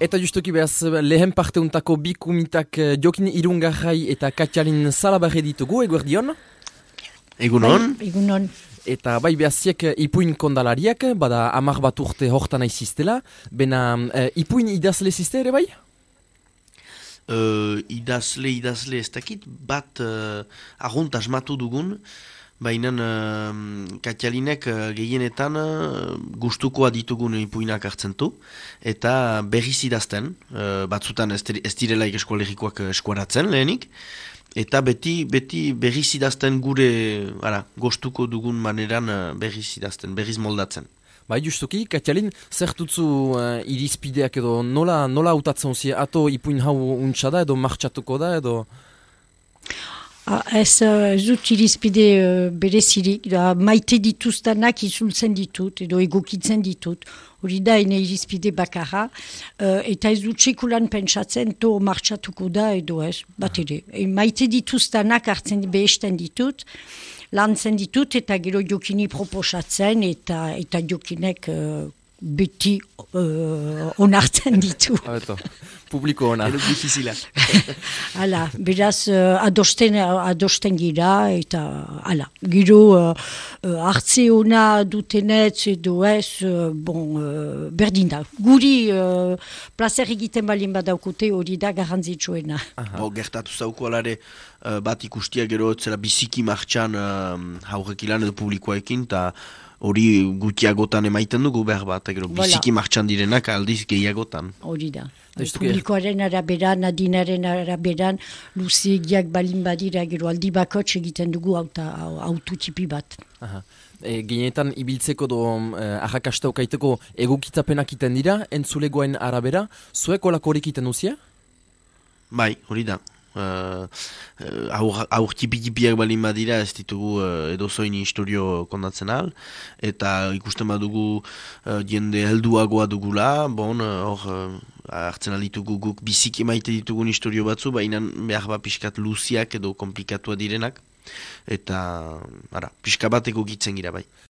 Eta justuki behaz, lehen parteuntako bi kumitak Jokin Irungarrai eta Katjalin Salabarre ditugu, eguerdion? Egunon. Egunon. Eta bai behaziek ipuin kondalariak, bada 10 bat urte hortan aiziztela, bena ipuin idazle zizte ere bai? Idazle ez dakit, bat argunt asmatu dugun, baina Katjalinek gehienetan gustukoa ditugun ipuinak hartzen du, eta berriz idazten, batzutan ez direlaik eskualerikoak eskuaratzen lehenik, eta beti berriz idazten gure gustuko dugun maneran berriz idazten, berriz moldatzen. Bai, justuki, Katjalin, zertutzu irizpideak edo nola hautatzen zi, ato ipuin hau untsa da edo martxatuko da edo... Ez dut irizpide berezirik, maite dituztanak izultzen ditut, edo egokitzen ditut. Hori da, ene irizpide bakarra, eta ez dut sekulan pentsatzen, to martxatuko da edo ez, bat ere. Maite dituztanak hartzen behesten ditut, lantzen ditut, eta gero Jokini proposatzen, eta Jokinek beti onartzen ditu. Publiko ona. Ero difizila. Hala, beraz, adosten gira, eta hala. Gero, hartze ona dutenetz edo ez, berdin da. Guri plazer egiten balin badaukote hori da garrantzitsuena. Gertatu zauko alare bat ikustia gero etzela biziki martxan haurek ilan edo publikoekin, eta hori gutiagotan emaiten dugu behar bat, gero biziki martxan direnak aldiz gehiagotan. Hori da. Publikoaren araberan, adinaren araberan, luzeegiak balin badira, gero aldi bakots egiten dugu autu tipi bat. Gehienetan ibiltzeko do arrakasta okaiteko egokitzapenak iten dira, entzulegoen arabera, zuek olako horik iten duzia? Bai, hori da. Aur tipi-tipiak balin badira ez ditugu edozoin historio kondatzen al, eta ikusten badugu jende helduagoa dugula, hartzen alditugu guk biziki maite ditugun historio batzu, baina behar bat pixkat luziak edo komplikatua direnak, eta pixka bateko gitzen gira bai.